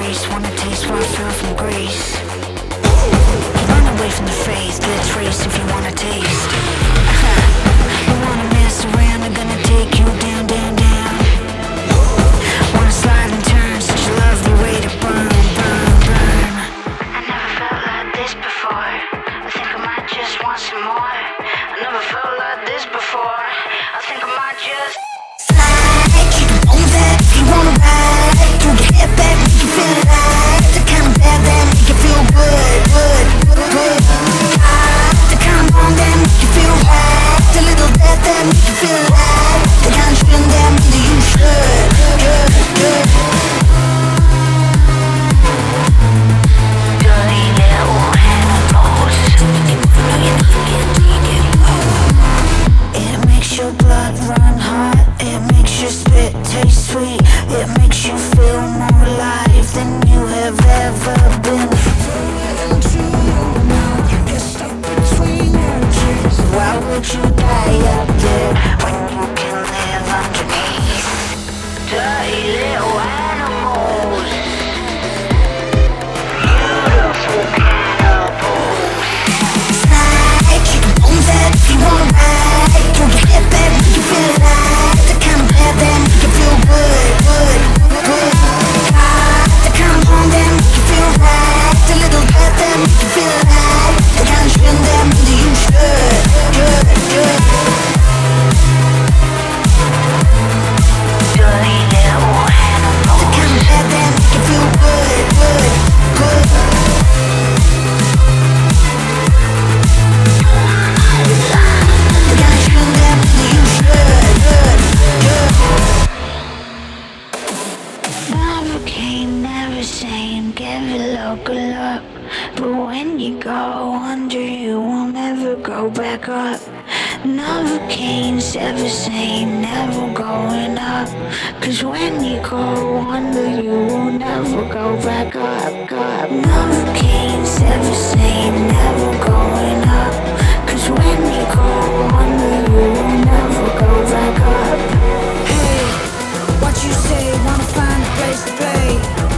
grace. Wanna taste what I feel from grace. Run away from the faith. Let's race if you wanna taste. You wanna mess around, I'm gonna take you down, down, down. Wanna slide and turn, such a lovely way to burn, burn, burn. I never felt like this before. I think I might just want some more. I never felt like this before. I think I might just slide, keep it on that if you wanna ride. Throw your head back, make you feel alive. The kind of bad that make you feel good, good, good. The kind of wrong that make you feel right. The little death that make you feel alive. The kind of shouldn't that mean you should, good, good. Dirty little animals. It makes your blood run hot. It makes your spit taste sweet. It makes you feel more alive than you have ever been. You get stuck between your cheeks. Why would you die up there when you can live underneath? Dirty little animals. Beautiful cannibals. Slide, kick the bones out if you wanna ride. Throw your head back, make you feel alive. The kind of bad that make you feel good, good, good. The kind of wrong that make you feel right. The little death that make you feel alive. The kind of shit that means you should, good, good. Dirty little animals. The kind of bad that make you feel good, good, good. The kind of shit that means you should, good, good. Never came, never same, give it look, good luck. But when you go under, you will never go back up. Never came, never same, never going up. Cause when you go under, you will never go back up, up. Never came, never same, never going up. Cause when you go under, you will never go back up. Hey, what you say, wanna find a place to play?